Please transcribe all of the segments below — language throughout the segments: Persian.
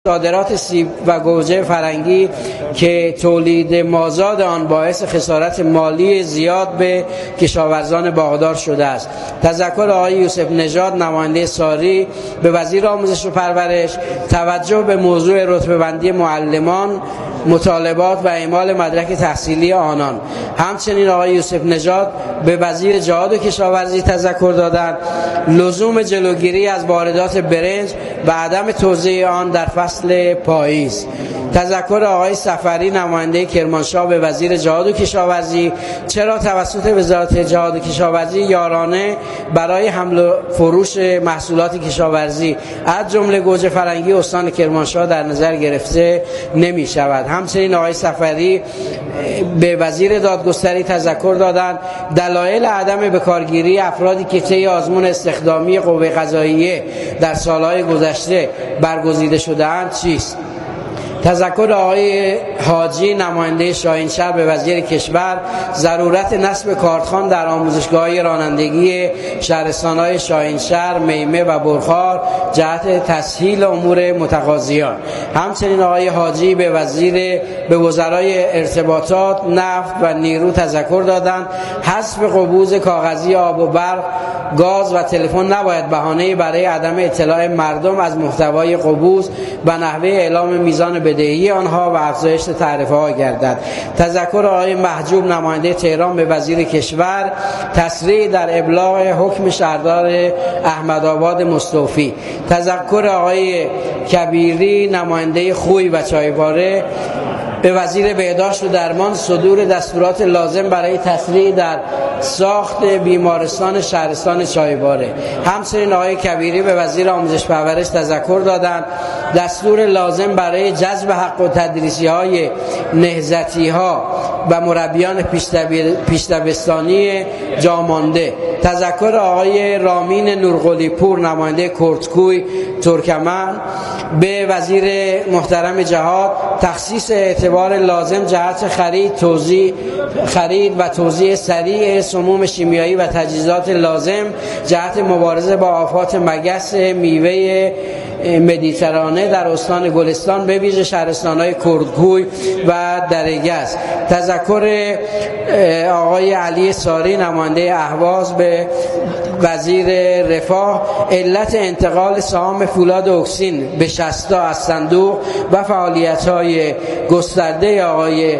صادرات سیب و گوجه فرنگی که تولید مازاد آن باعث خسارت مالی زیاد به کشاورزان باغدار شده است. تذکر آقای یوسف نژاد نماینده ساری به وزیر آموزش و پرورش توجه به موضوع رتبه بندی معلمان، مطالبات و اعمال مدرک تحصیلی آنان. همچنین آقای یوسف نژاد به وزیر جهاد و کشاورزی تذکر دادند لزوم جلوگیری از واردات برنج و عدم توزیع آن در فصل پاییز. تذکر آقای سفری نماینده کرمانشاه به وزیر جهاد و کشاورزی چرا توسط وزارت جهاد و کشاورزی یارانه برای حمل و فروش محصولات کشاورزی از جمله گوجه فرنگی استان کرمانشاه در نظر گرفته نمی شود. همچنین آقای سفری به وزیر دادگستری تذکر دادند دلایل عدم بکارگیری افرادی که طی آزمون استخدامی قوه قضاییه در سالهای گذشته برگزیده شده‌اند چیست. تذکر آقای حاجی نماینده شاهینشهر به وزیر کشور ضرورت نصب کارتخوان در آموزشگاه رانندگی شهرستان‌های شاهینشهر، میمه و برخار جهت تسهیل امور متقاضیان. همچنین آقای حاجی به وزرای ارتباطات، نفت و نیرو تذکر دادند حذف قبوز کاغذی آب و برق، گاز و تلفن نباید بهانه‌ای برای عدم اطلاع مردم از محتوای قبوز و نحوه اعلام میزان بدهی آنها و افزایش تعرفه ها گردد. تذکر آقای محجوب نماینده تهران به وزیر کشور تسریع در ابلاغ حکم شهردار احمدآباد مستوفی. تذکر آقای کبیری نماینده خوی و چایباره به وزیر بهداشت و درمان صدور دستورات لازم برای تسریع در ساخت بیمارستان شهرستان چایباره. همچنین آقای کبیری به وزیر آموزش پرورش تذکر دادند دستور لازم برای جذب حق التدریسی های نهضتی ها و مربیان پیشدبستانی جامانده. تذکر آقای رامین نورقلی پور نماینده کردکوی ترکمن به وزیر محترم جهاد تخصیص اعتبار لازم جهت خرید و توزیع سریع سموم شیمیایی و تجهیزات لازم جهت مبارزه با آفات مگس میوه مدیترانه در استان گلستان به ویژه شهرستان‌های کردکوی و درگز. تذکر آقای علی ساری نماینده اهواز به وزیر رفاه علت انتقال سهام فولاد اکسین به شستا از صندوق و فعالیت‌های گسترده آقای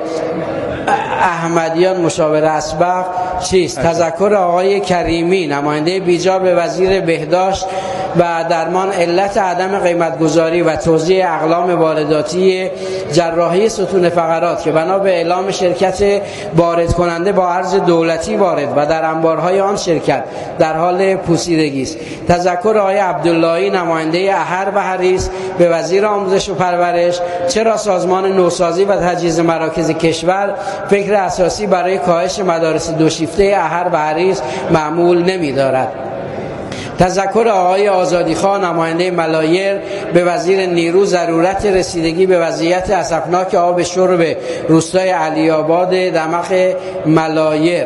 احمدیان مشاور اسبق چیست. تذکر آقای کریمی نماینده بیجا به وزیر بهداشت و درمان علت عدم قیمتگذاری و توزیع اقلام وارداتی جراحی ستون فقرات که بنا به اعلام شرکت وارد کننده با ارز دولتی وارد و در انبارهای آن شرکت در حال پوسیدگی است. تذکر آقای عبداللهی نماینده احر و حریص به وزیر آموزش و پرورش چرا سازمان نوسازی و تجهیز مراکز کشور فکر اساسی برای کاهش مدارس دو شیفته احر و حریص معمول نمی دارد. تذکر آقای آزادیخواه نماینده ملایر به وزیر نیرو ضرورت رسیدگی به وضعیت اسفناک آب شرب روستای علی‌آباد دمق ملایر.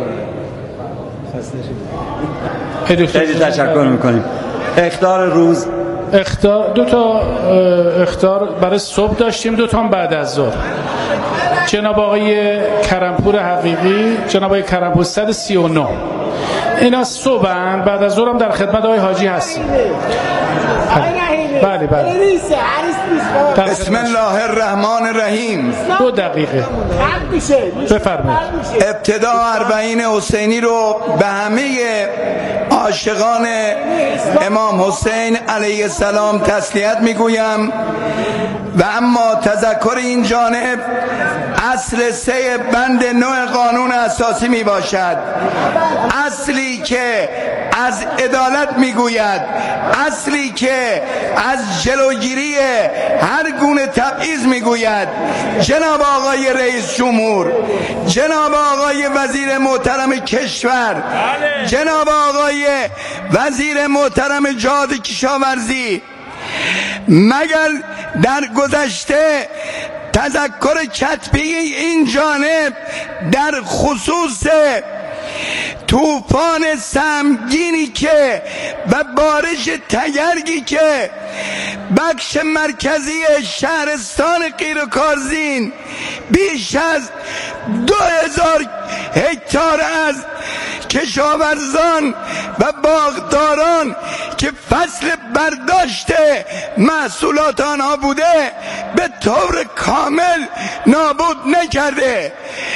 خیلی تشکر میکنیم. اخطار روز دو تا اخطار برای صبح داشتیم، 2 تا بعد از ظهر. جناب آقای کرمپور حقیقی، جناب آقای کرمپور 139 اینا صبحن، بعد از ظهرم در خدمت آقای حاجی هستیم. بله. بسم الله الرحمن الرحیم. 2 دقیقه بفرمایید. ابتدا اربعین حسینی رو به همه عاشقان امام حسین علیه السلام تسلیت میگویم و اما تذکر این جانب اصل 3 بند 9 قانون اساسی می باشد. اصلی که از عدالت می گوید، اصلی که از جلوگیری هر گونه تبعیض می گوید. جناب آقای رئیس جمهور، جناب آقای وزیر محترم کشور، جناب آقای وزیر محترم جهاد کشاورزی، مگر در گذشته تذکر کتبی این جانب در خصوص طوفان سهمگینی که و بارش تگرگی که بخش مرکزی شهرستان قیرکارزین بیش از 2000 هکتار از کشاورزان و باغداران که فصل برداشت محصولات آنها بوده به طور کامل نابود نکرده.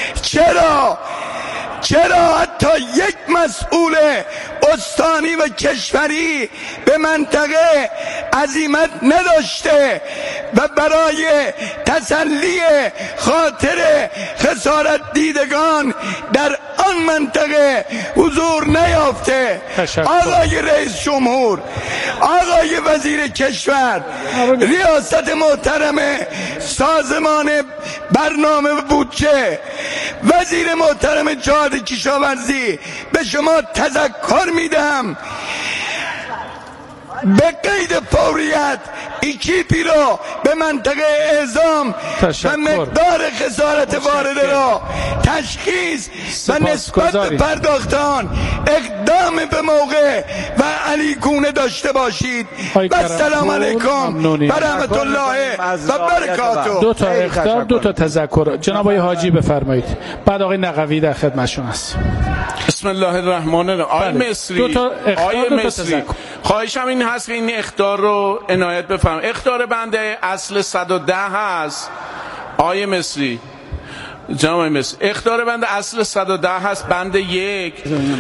چرا حتی یک مسئول استانی و کشوری به منطقه عزیمت نداشته و برای تسلی خاطر خسارت دیدگان در آن منطقه حضور نیافته؟ آقای رئیس جمهور، آقای وزیر کشور، ریاست محترم سازمان برنامه بودجه، وزیر محترم جهاد کشاورزی، به شما تذکر میدم به قید فوریت اکیپی رو به منطقه اعزام و مقدار خسارت وارده را تشخیص و نسبت به پرداختان اقدام به موقع و علیگونه داشته باشید. و السلام علیکم و رحمت الله و برکاته. 2 تا اخطار، 2 تا تذکر. جناب آقای حاجی بفرمایید، بعد آقای نقوی در خدمتشون هست. بسم الله الرحمن الرحیم. آقای مصری، آقای مصری، خواهشم این هست که این اخطار رو عنایت بفرمایید. اخطار بنده اصل 110 هست. آقای مصری، جناب آقای مصری، اخطار بنده اصل 110 هست، بند 1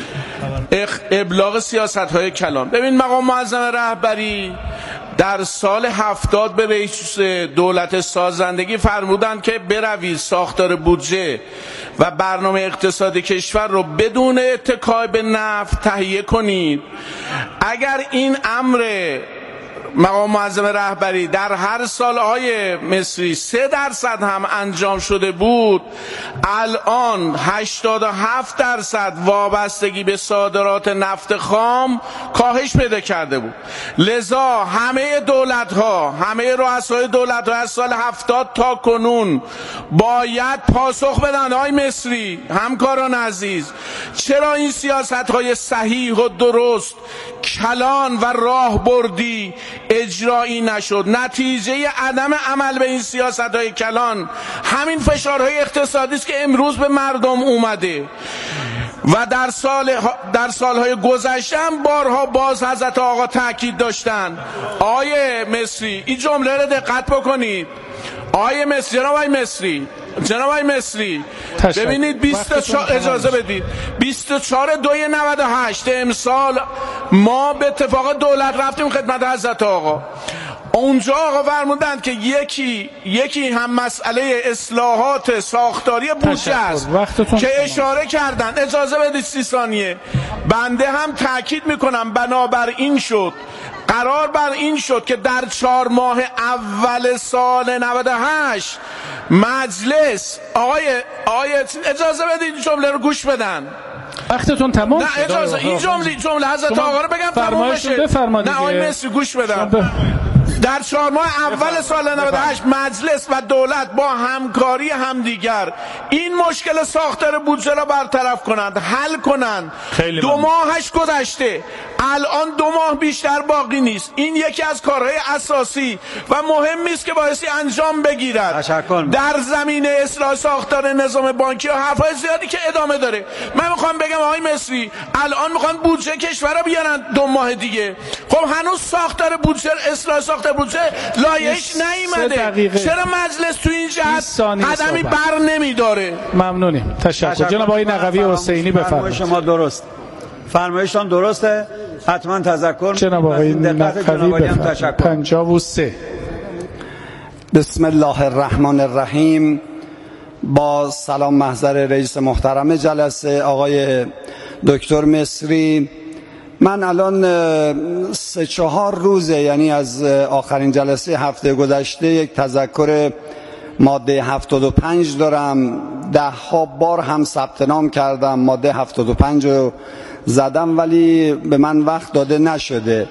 ابلاغ سیاست‌های کلان. ببین مقام معظم رهبری در سال 70 به رئیس دولت سازندگی فرمودند که بروید ساختار بودجه و برنامه اقتصادی کشور رو بدون اتکا به نفت تهیه کنید. اگر این امر مقام معظم رهبری در هر سال آقای مصری 3% هم انجام شده بود، الان 87% وابستگی به صادرات نفت خام کاهش پیدا کرده بود. لذا همه دولت‌ها، همه رؤسای دولت‌ها از سال 70 تا کنون باید پاسخ بدن. آقای مصری، همکاران عزیز، چرا این سیاست‌های صحیح و درست، کلان و راهبردی اجرایی نشد؟ نتیجه عدم عمل به این سیاست‌های کلان همین فشارهای اقتصادی است که امروز به مردم اومده و در سالهای گذشته هم بارها باز حضرت آقا تاکید داشتن. آقای مصری، این جمله رو دقت بکنید. آقای مصری، جناب آقای مصری، ببینید 24 اجازه بدید 24/2/98 امسال ما به اتفاق دولت رفتیم خدمت حضرت آقا. اونجا آقا فرمودند که یکی هم مسئله اصلاحات ساختاری بودجه است که اشاره کردن. اجازه بدید 30 ثانیه. بنده هم تاکید میکنم قرار بر این شد که در 4 ماه اول سال 98 مجلس آقای اجازه بدید جمله رو گوش بدن. وقتتون تمام شد. نه اجازه، این جمله حضرت آقا رو بگم تمام بشه. نه آقای مصری گوش بدن. در 4 ماه اول سال 98 مجلس و دولت با همکاری همدیگر این مشکل ساختار بودجه را برطرف کنند، حل کنند. 2 ماهش گذشته، الان 2 ماه بیشتر باقی نیست. این یکی از کارهای اساسی و مهمی است که بایستی انجام بگیرد. در زمینه اصلاح ساختار نظام بانکی و حرفای زیادی که ادامه داره. من میخوام بگم آقای مصری، الان میخوان بودجه کشور را بیارن 2 ماه دیگه. خب هنوز ساختار بودجه، اصلاح ساختار بودجه لایحه‌اش نیامده. چرا مجلس تو این جهت قدمی بر نمیداره؟ ممنونیم. تشکر. جناب آقای نقوی حسینی بفرمایید. شما درست، فرمایشتان درسته، حتما تذکر. جناب آقای نقوی بفرمایید. 53. بسم الله الرحمن الرحیم. با سلام محضر رئیس محترم جلسه آقای دکتر مصری، من الان 3-4 روزه، یعنی از آخرین جلسه هفته گذشته، یک تذکر ماده 75 دارم. 10 بار هم ثبت نام کردم، ماده 75 رو زدم ولی به من وقت داده نشده.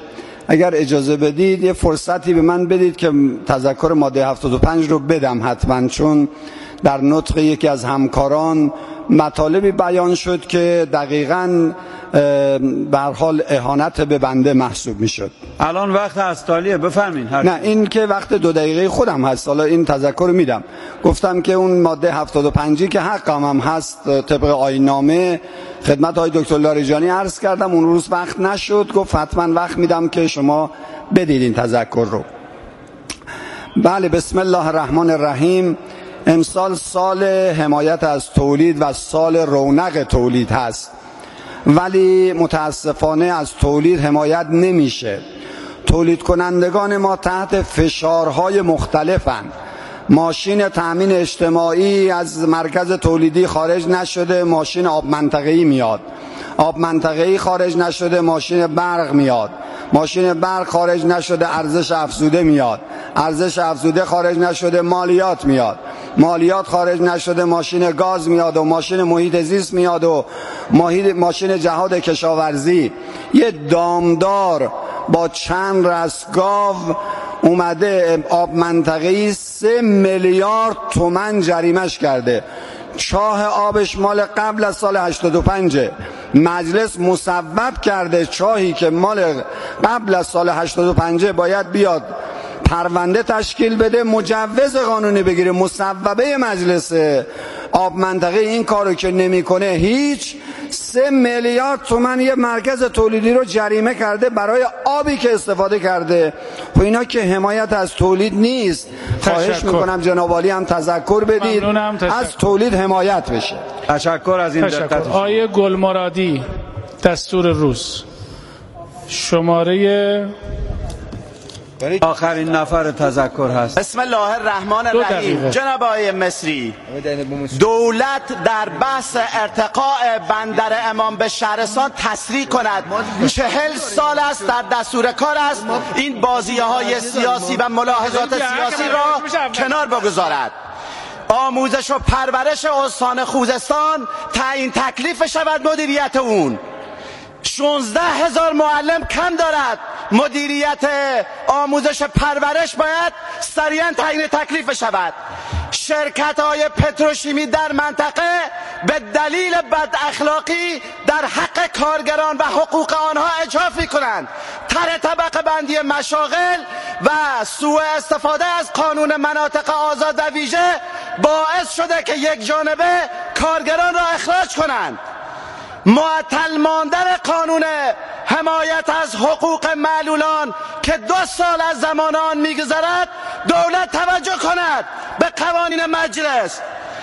اگر اجازه بدید یه فرصتی به من بدید که تذکر ماده 75 رو بدم حتما، چون در نطق یکی از همکاران مطالبی بیان شد که دقیقاً به هر حال اهانت به بنده محسوب میشد. الان وقت هستالیه، بفرمین. نه این که وقت 2 دقیقه خودم هست، حالا این تذکر میدم. گفتم که اون ماده 75 که حقم هم هست طبق آیین‌نامه خدمت های دکتر لاریجانی عرض کردم، اون روز وقت نشد، گفت حتما وقت میدم که شما بدید این تذکر رو. بله، بسم الله الرحمن الرحیم. امسال سال حمایت از تولید و سال رونق تولید هست، ولی متاسفانه از تولید حمایت نمیشه. تولید کنندگان ما تحت فشارهای مختلفن. ماشین تأمین اجتماعی از مرکز تولیدی خارج نشده، ماشین آب منطقه‌ای میاد. آب منطقه‌ای خارج نشده، ماشین برق میاد. ماشین برق خارج نشده، ارزش افزوده میاد. ارزش افزوده خارج نشده، مالیات میاد. مالیات خارج نشده، ماشین گاز میاد و ماشین محیط زیست میاد و ماشین جهاد کشاورزی. یه دامدار با چند رس گاو اومده آب منطقه‌ای 3 میلیارد تومان جریمش کرده. چاه آبش مال قبل از سال 85. مجلس مصوب کرده چاهی که مال قبل از سال 85 باید بیاد پرونده تشکیل بده، مجوز قانونی بگیره. مصوبه مجلس آب منطقه این کارو که نمیکنه هیچ. 3 میلیارد تومان یه مرکز تولیدی رو جریمه کرده برای آبی که استفاده کرده. خب اینا که حمایت از تولید نیست. خواهش میکنم جناب عالی هم تذکر بدید از تولید حمایت بشه. تشکر از این دقت. آیه گلمرادی، دستور روز شماره آخرین نفر تذکر هست. بسم الله الرحمن الرحیم. جناب آقای مصری، دولت در بحث ارتقاء بندر امام به شهرستان تسریع کند. 40 سال است در دستور کار است این بازی‌های سیاسی و ملاحظات سیاسی را کنار بگذارد. آموزش و پرورش استان خوزستان تعیین تکلیف شود مدیریت اون. 16,000 معلم کم دارد. مدیریت آموزش پرورش باید سریعا تعیین تکلیف شود. شرکت‌های پتروشیمی در منطقه به دلیل بد اخلاقی در حق کارگران و حقوق آنها اجحاف کنند. طبقه بندی مشاغل و سوء استفاده از قانون مناطق آزاد و ویژه باعث شده که یک جانبه کارگران را اخراج کنند. معطل ماندن قانون حمایت از حقوق معلولان که 2 سال از زمان آن میگذرد، دولت توجه کند به قوانین مجلس.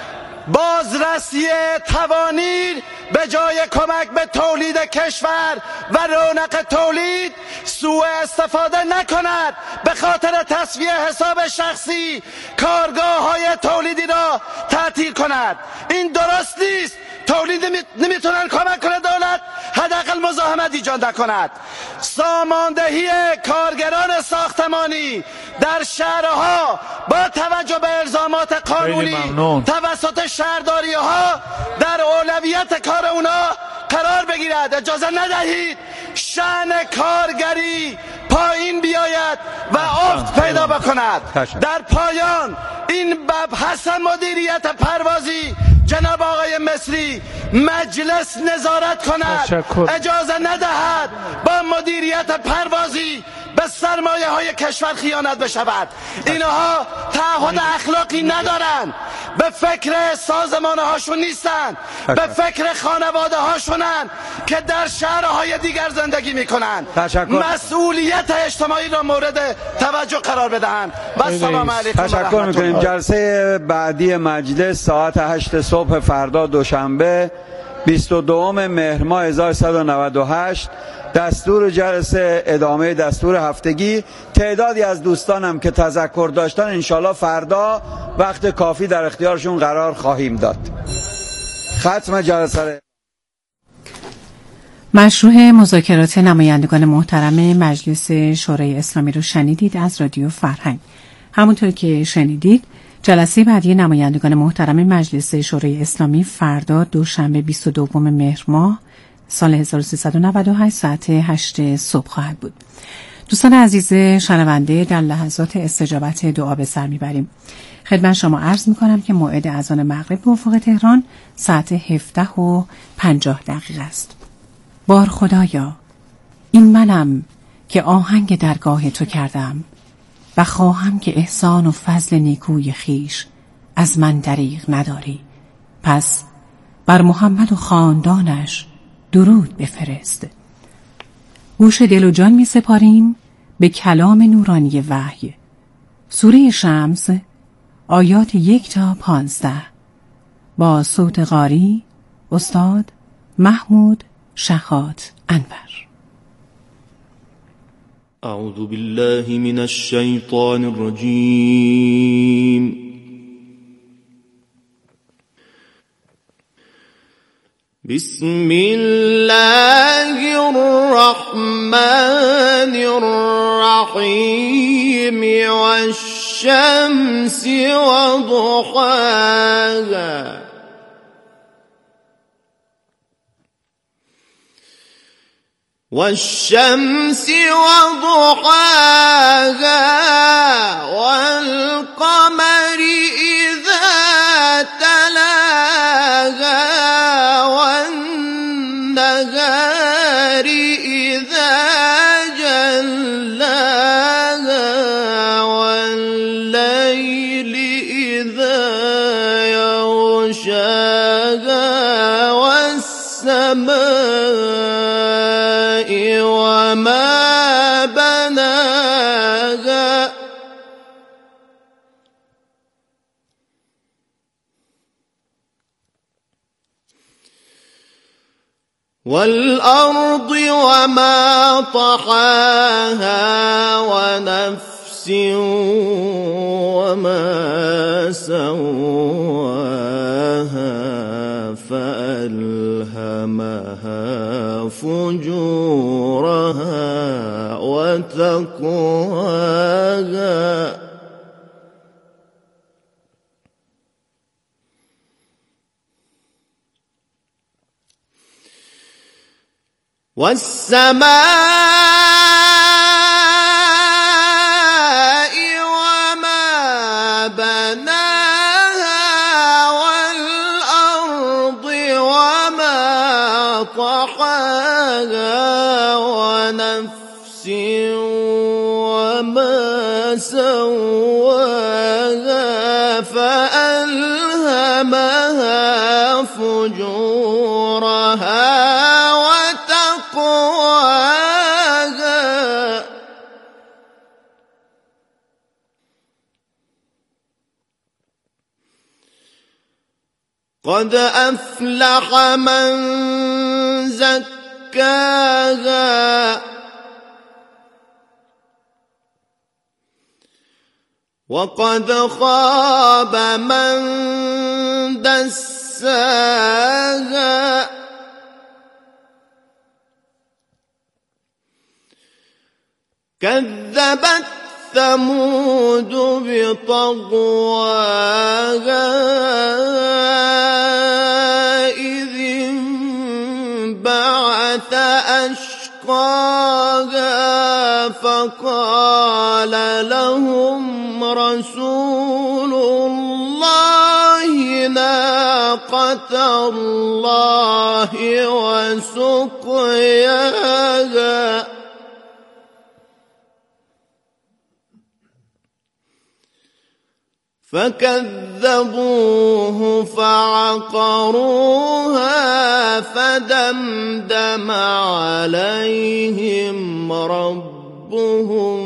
بازرسی توانیر به جای کمک به تولید کشور و رونق تولید سوء استفاده نکند، به خاطر تصفیه حساب شخصی کارگاه‌های تولیدی را تعطیل کند. این درست نیست. تولید نمیتونن کمک کنه دولت، حداقل مزاحمت ایجاد نکند. ساماندهی کارگران ساختمانی در شهرها با توجه به الزامات قانونی توسط شهرداری‌ها در اولویت کار اونا قرار بگیرد. اجازه ندهید شأن کارگری پایین بیاید و افت پیدا بکند. در پایان این بحث مدیریت پروازی جناب آقای مصری مجلس نظارت کند، اجازه ندهد با مدیریت پروازی به سرمایه های کشور خیانت بشود. اینها تعهد اخلاقی ندارن، به فکر سازمانه هاشون نیستن، به فکر خانواده هاشونن که در شهرهای دیگر زندگی میکنن. مسئولیت اجتماعی را مورد توجه قرار بدهند. و السلام علیکم. تشکر میکنیم. جلسه بعدی مجلس ساعت 8 صبح فردا دوشنبه 22 مهر ماه 1198. دستور جلسه ادامه دستور هفتگی. تعدادی از دوستانم که تذکر داشتن انشالله فردا وقت کافی در اختیارشون قرار خواهیم داد. ختم جلسه. مشروع مذاکرات نمایندگان محترم مجلس شورای اسلامی رو شنیدید از رادیو فرهنگ. همونطور که شنیدید جلسه بعدی نمایندگان محترم مجلس شورای اسلامی فردا دوشنبه 22 مهر ماه سال 1398 ساعت 8 صبح خواهد بود. دوستان عزیز شنونده، در لحظات استجابت دعا به سر میبریم. خدمت شما عرض میکنم که موعد اذان مغرب به افق تهران ساعت 17:50 است. بار خدایا، این منم که آهنگ درگاه تو کردم و خواهم که احسان و فضل نیکوی خیش از من دریغ نداری. پس بر محمد و خاندانش درود بفرست. گوش دل و جان می سپاریم به کلام نورانی وحی، سوره شمس، آیات 1 تا 15، با صوت قاری استاد محمود شخات انور. اعوذ بالله من الشیطان الرجیم. بسم الله الرحمن الرحیم والشمس وضحاها والشمس وضحاها والقمر إذا تلاها والنهار إذا جلاها والليل إذا يغشاها والسماء وما بناها والأرض وما طحاها ونفس وما سواها فألهمها فجورها وتقواها والسماء وما بناها والأرض وما طحاها ونفس وما سواها فألهمها فجورها وتقواها قد أفلح من زكاها وقد خاب من دساها كذبت ثمود بطغواها إذ انبعث أشقاها فقال لهم رسول الله ناقة الله وسقياها فكذبوه فعقروها فدمدم عليهم ربهم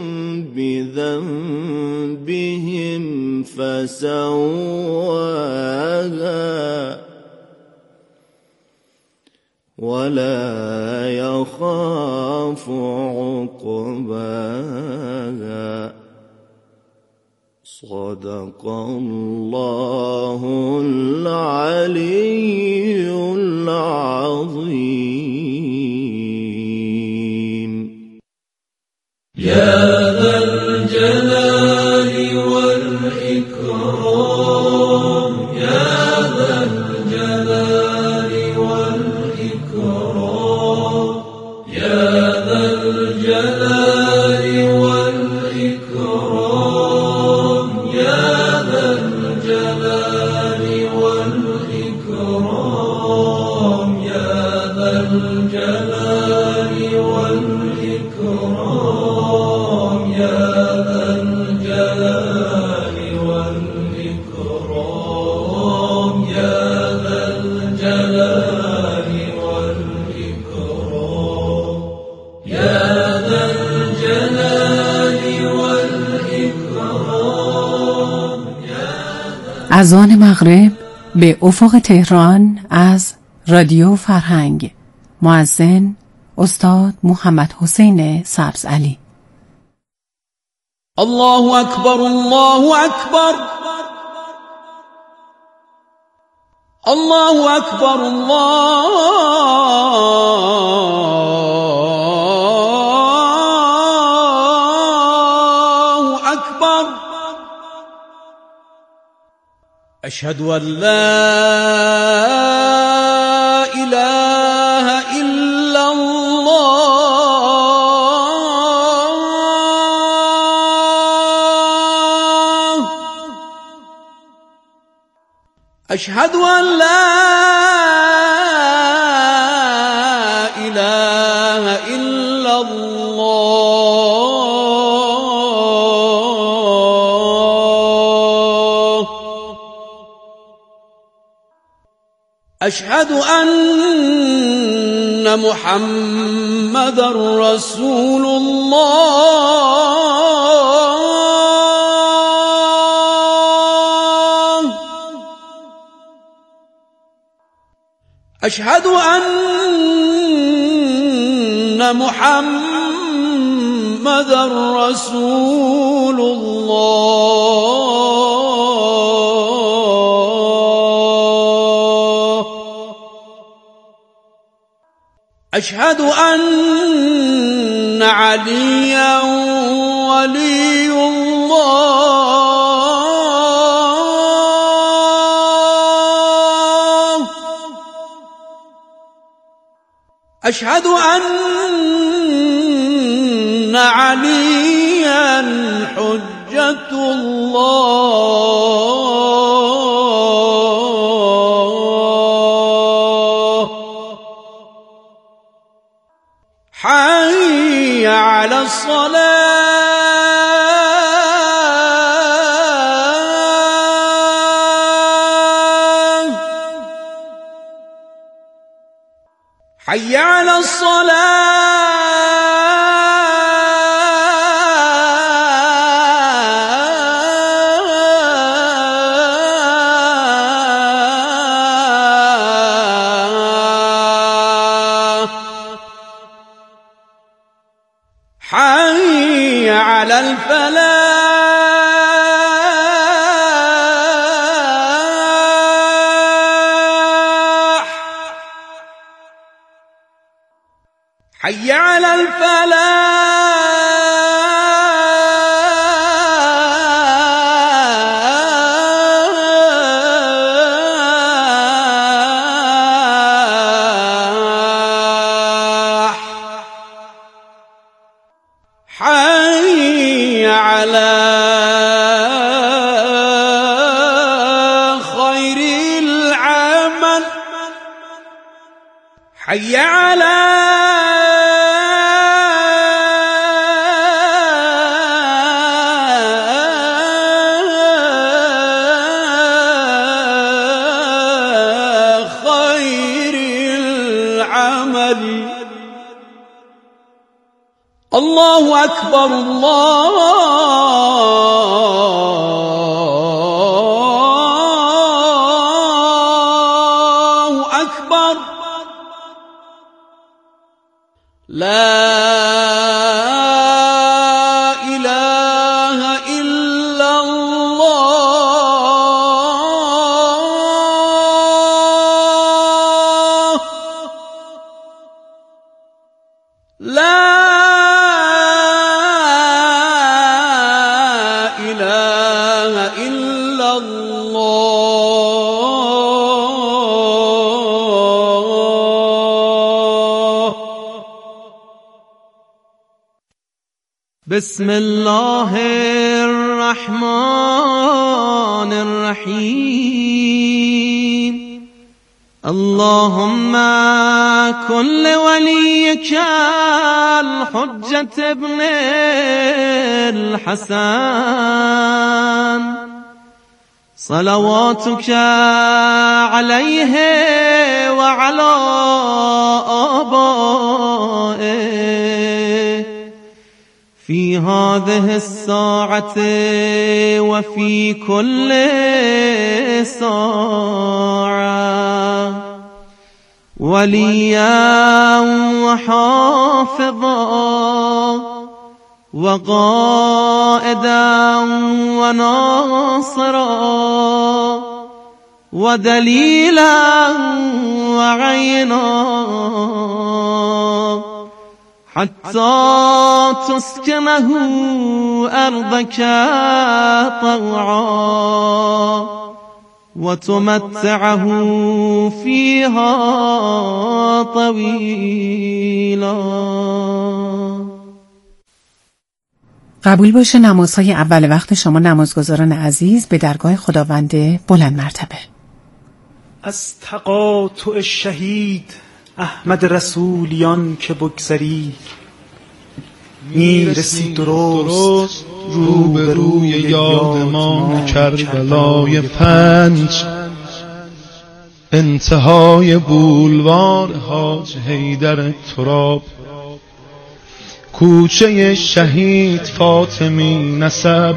بذنبهم فسواها ولا يخاف عقباها. صدق الله العلي العظيم. يا ذا الجلال والإكرام يا ذا الجلال والإكرام يا ذا الجلال اذان مغرب به افق تهران از رادیو فرهنگ. مؤذن استاد محمد حسین سبزعلی. الله اکبر، الله اکبر، الله اکبر، الله اکبر. اشهد ان لا اله الا الله. اشهد ان لا اله الا الله. اشهد ان محمد رسول الله. اشهد ان محمد رسول الله. اشهد ان عليا ولي الله. اشهد ان عليا حجة الله. حي على الصلاة، حي على الصلاة، حي على الفلاح، حي على الفلاح، حي على خير العمل، حي على خير العمل. الله أكبر، الله أكبر. لا إله إلا الله. لا إله إلا الله. بسم الله الرحمن الرحيم. اللهم كن لوليك الحجة ابن الحسن صلواتك عليه وعلى آبائه في هذه الساعة وفي كل ساعة وليا وحافظا وقائدا وناصرا ودليلا وعينا حتى تسكنه أرضك طوعا وتمتعه فيها طويلا. قبول باشه نمازهای اول وقت شما نمازگزاران عزیز به درگاه خداوند بلند مرتبه. از تقاطع شهید احمد رسولیان که بگذری میرسی درست روبروی یادمان کربلای 5 انتهای بولوار حاج حیدر تراب کوچه شهید فاطمی نسب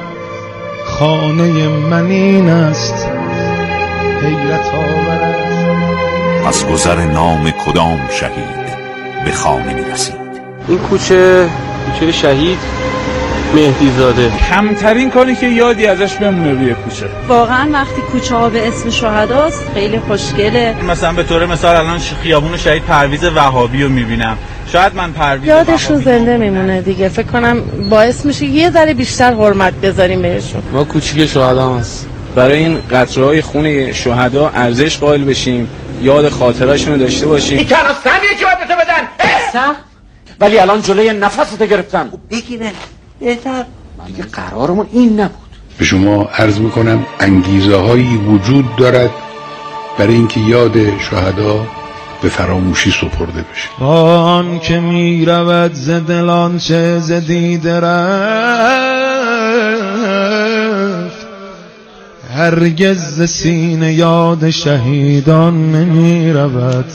خانه من این است حیرت آور از گذر نام کدام شهید به خانه می رسید. این کوچه شهید مهدی زاده. کمترین کاری که یادی ازش بمونه روی کوچه. واقعا وقتی کوچه ها به اسم شهداست خیلی خوشگله. مثلا به طور مثال الان خیابون شهید پرویز وهابی رو میبینم، شاید من پرویز یادشون زنده میمونه دیگه. فکر کنم باعث میشه یه ذره بیشتر حرمت بذاریم بهشون. ما کوچیک شهدا هست، برای این قطره‌های خون شهدا ارزش قائل بشیم، یاد خاطره‌شون رو داشته باشیم. این تنها سمیه که باید بدن ولی الان جلوی نفستو گرفتن. بگیرن بهتر دیگه قرارمون این نبود. به شما عرض میکنم انگیزه هایی وجود دارد برای اینکه یاد شهدا به فراموشی سپرده بشه. آن که می رود ز دلان چه ز دیده رفت هرگز ز سینه یاد شهیدان نمی رود.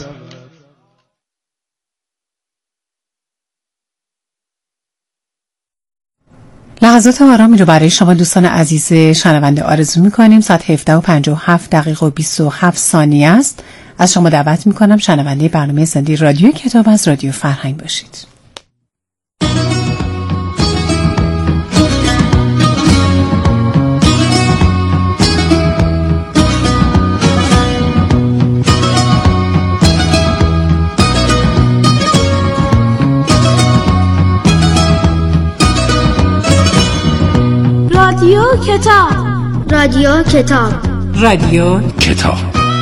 لحظات آرامی رو برای شما دوستان عزیز شنونده آرزو می‌کنیم. ساعت 17:57 و 27 ثانیه است. از شما دعوت می‌کنم شنونده برنامه زنده رادیو کتاب از رادیو فرهنگ باشید. رادیو کتاب. رادیو کتاب. رادیو کتاب.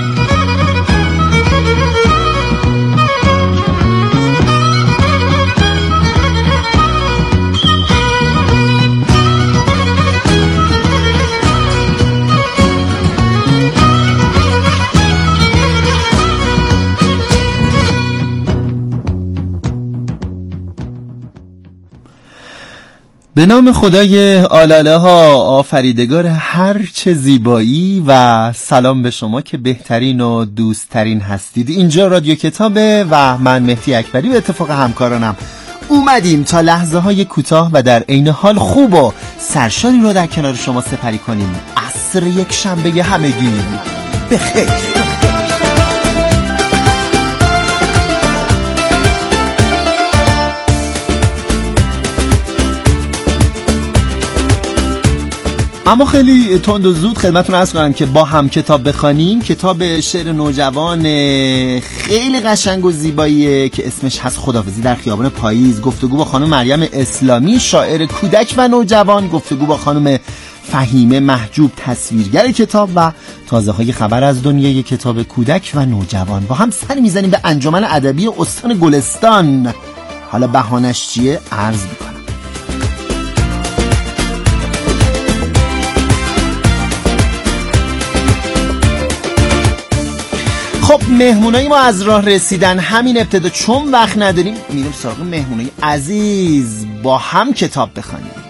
به نام خدای آلاله ها آفریدگار هر چه زیبایی و سلام به شما که بهترین و دوستترین هستید. اینجا رادیو کتابه و من مهدی اکبری به اتفاق همکارانم اومدیم تا لحظه های کوتاه و در عین حال خوب و سرشاری رو در کنار شما سپری کنیم. عصر یک شنبه همگی بخیر. اما خیلی تند و زود خدمتتون عرض کنم که با هم کتاب بخوانیم، کتاب شعر نوجوان خیلی قشنگ و زیباییه که اسمش هست خداحافظی در خیابان پاییز. گفتگو با خانم مریم اسلامی شاعر کودک و نوجوان، گفتگو با خانم فهیمه محجوب تصویرگر کتاب و تازه های خبر از دنیای کتاب کودک و نوجوان. با هم سر میزنیم به انجمن ادبی استان گلستان. حالا بهانش چیه عرض میکنم. خب مهمونای ما از راه رسیدن. همین ابتدا چون وقت نداریم میریم سراغ مهمونای عزیز. با هم کتاب بخوانیم.